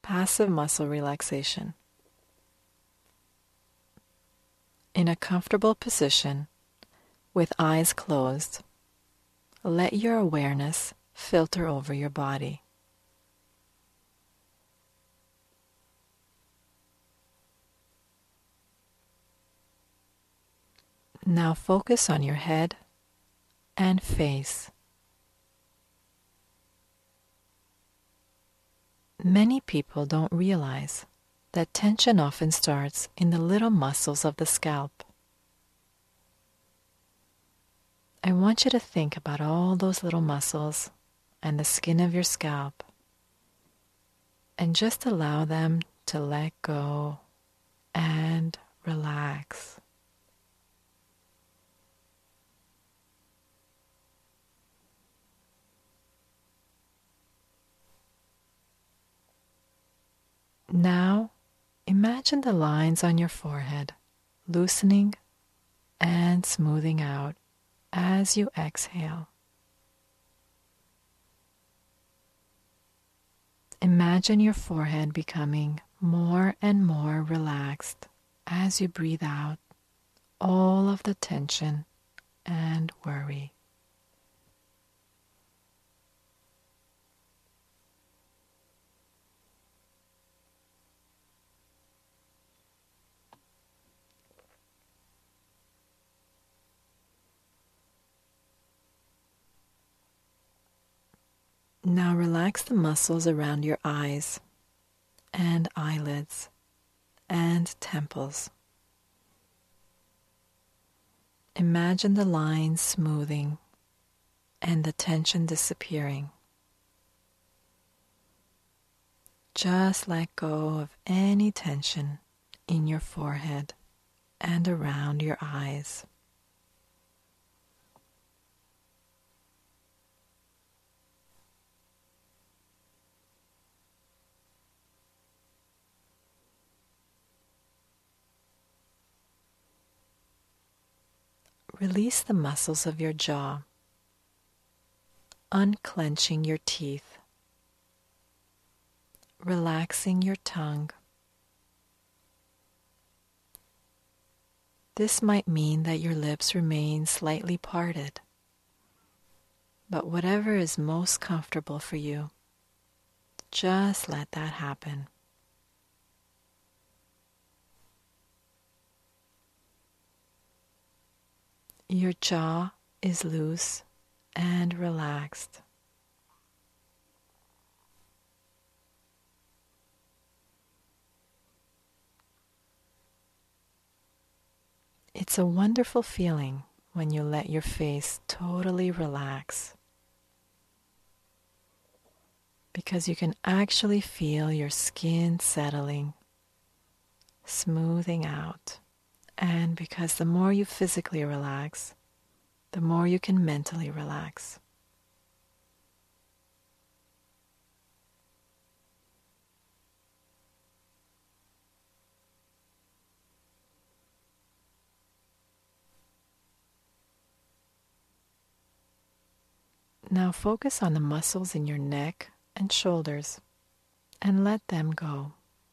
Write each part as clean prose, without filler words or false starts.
passive muscle relaxation. In a comfortable position, with eyes closed, let your awareness filter over your body. Now focus on your head and face. Many people don't realize that tension often starts in the little muscles of the scalp. I want you to think about all those little muscles and the skin of your scalp, and just allow them to let go and relax. Now, imagine the lines on your forehead loosening and smoothing out as you exhale. Imagine your forehead becoming more and more relaxed as you breathe out all of the tension and worry. Now relax the muscles around your eyes and eyelids and temples. Imagine the lines smoothing and the tension disappearing. Just let go of any tension in your forehead and around your eyes. Release the muscles of your jaw, unclenching your teeth, relaxing your tongue. This might mean that your lips remain slightly parted, but whatever is most comfortable for you, just let that happen. Your jaw is loose and relaxed. It's a wonderful feeling when you let your face totally relax, because you can actually feel your skin settling, smoothing out. And because the more you physically relax, the more you can mentally relax. Now focus on the muscles in your neck and shoulders and let them go.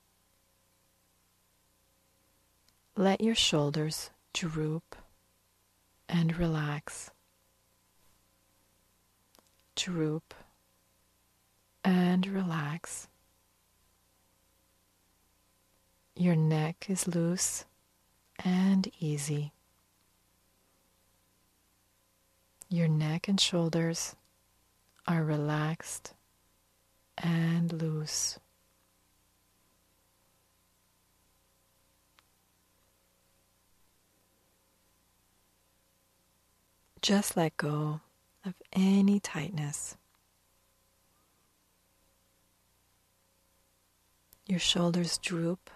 Let your shoulders droop and relax. Droop and relax. Your neck is loose and easy. Your neck and shoulders are relaxed and loose. Just let go of any tightness. Your shoulders droop,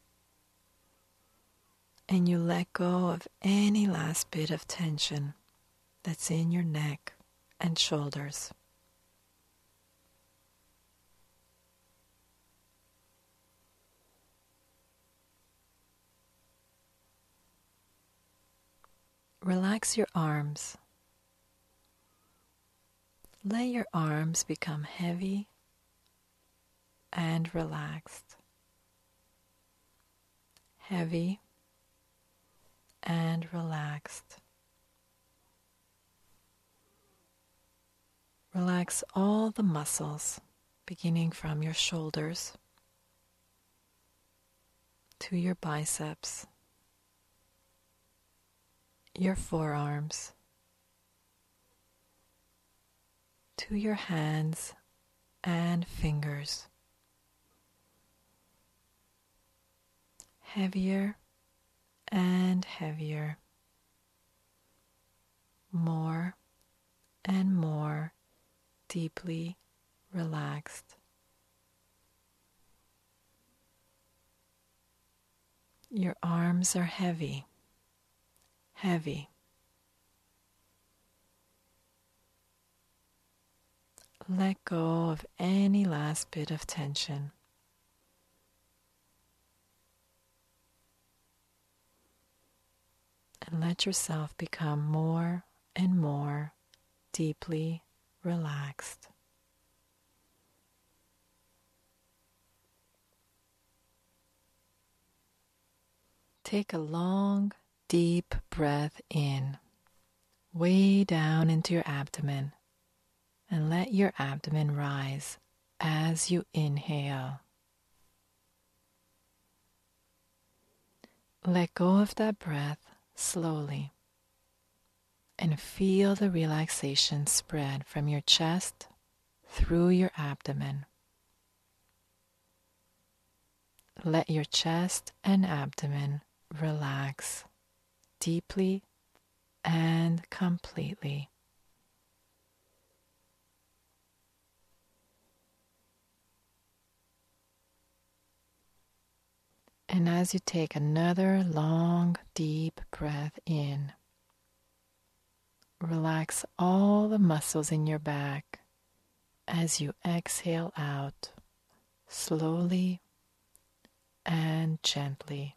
and you let go of any last bit of tension that's in your neck and shoulders. Relax your arms. Let your arms become heavy and and relaxed. Heavy and relaxed. Relax all the muscles, beginning from your shoulders to your biceps, your forearms, to your hands and fingers. Heavier and heavier. More and more deeply relaxed. Your arms are heavy, heavy. Let go of any last bit of tension. And let yourself become more and more deeply relaxed. Take a long, deep breath in, way down into your abdomen, and let your abdomen rise as you inhale. Let go of that breath slowly and feel the relaxation spread from your chest through your abdomen. Let your chest and abdomen relax deeply and completely. And as you take another long, deep breath in, relax all the muscles in your back as you exhale out slowly and gently.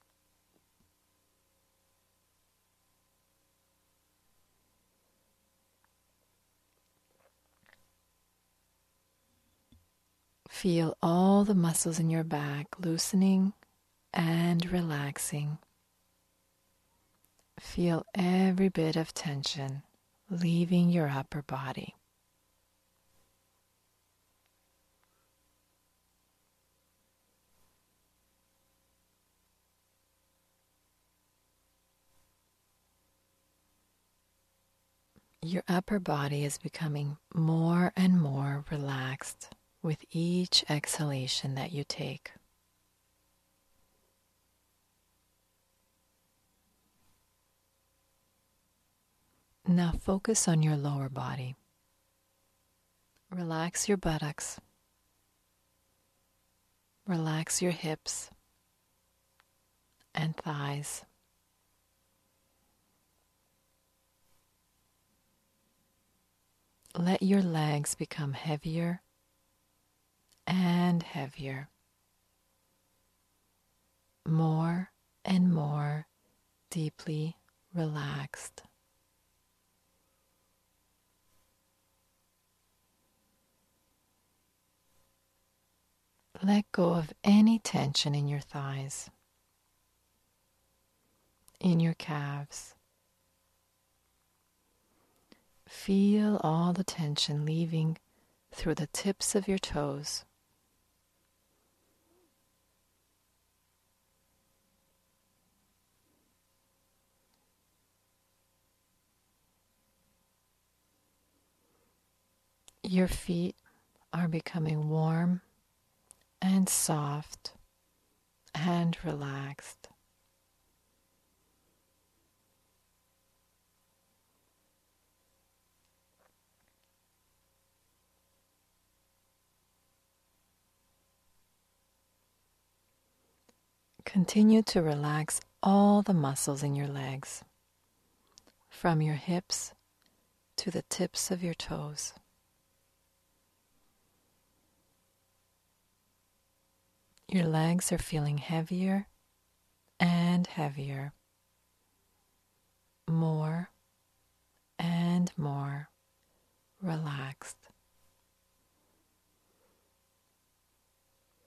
Feel all the muscles in your back loosening and relaxing. Feel every bit of tension leaving your upper body. Your upper body is becoming more and more relaxed with each exhalation that you take. Now focus on your lower body. Relax your buttocks. Relax your hips and thighs. Let your legs become heavier and heavier. More and more deeply relaxed. Let go of any tension in your thighs, in your calves. Feel all the tension leaving through the tips of your toes. Your feet are becoming warm and soft and relaxed. Continue to relax all the muscles in your legs, from your hips to the tips of your toes. Your legs are feeling heavier and heavier, more and more relaxed.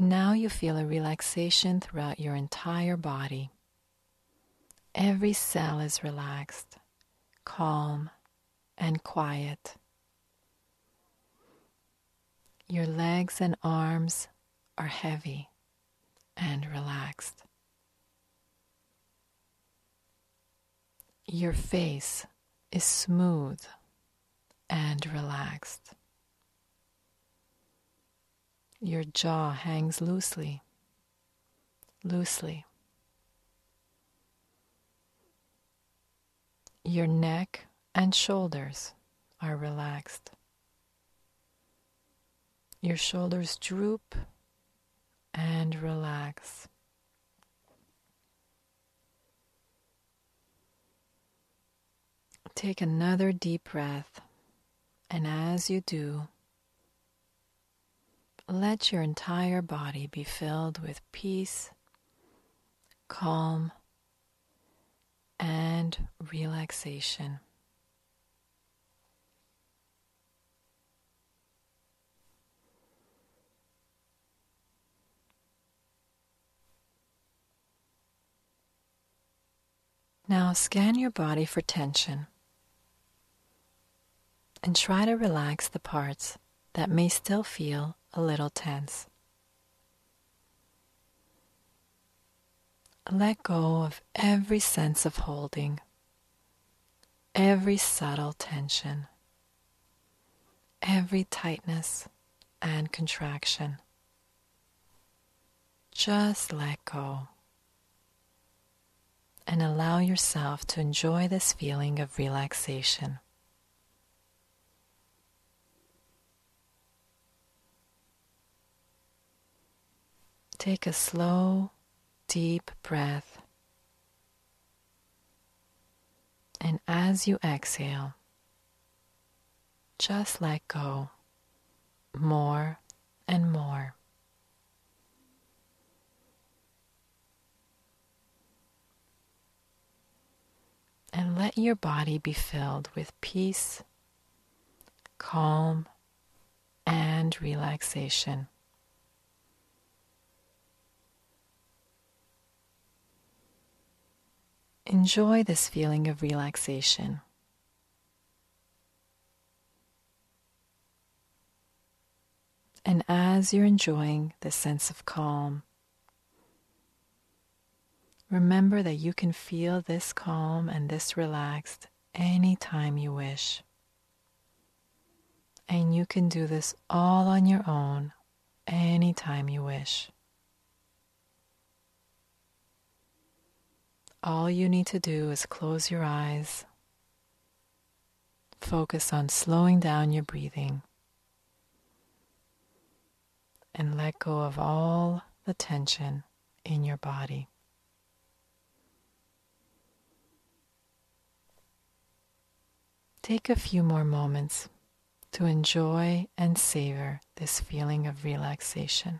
Now you feel a relaxation throughout your entire body. Every cell is relaxed, calm, and quiet. Your legs and arms are heavy and relaxed. Your face is smooth and relaxed. Your jaw hangs loosely. Your neck and shoulders are relaxed. Your shoulders droop and relax. Take another deep breath, and as you do, let your entire body be filled with peace, calm, and relaxation. Now scan your body for tension and try to relax the parts that may still feel a little tense. Let go of every sense of holding, every subtle tension, every tightness and contraction. Just let go and allow yourself to enjoy this feeling of relaxation. Take a slow, deep breath, and as you exhale, just let go more and more. And let your body be filled with peace, calm, and relaxation. Enjoy this feeling of relaxation. And as you're enjoying this sense of calm, remember that you can feel this calm and this relaxed anytime you wish. And you can do this all on your own anytime you wish. All you need to do is close your eyes, focus on slowing down your breathing, and let go of all the tension in your body. Take a few more moments to enjoy and savor this feeling of relaxation.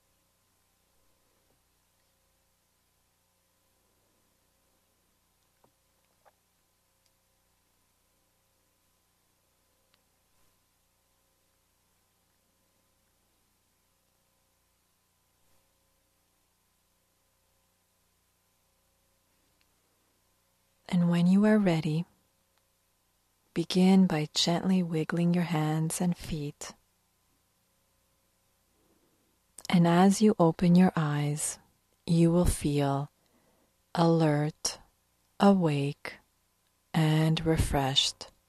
And when you are ready, begin by gently wiggling your hands and feet. And as you open your eyes, you will feel alert, awake, and refreshed.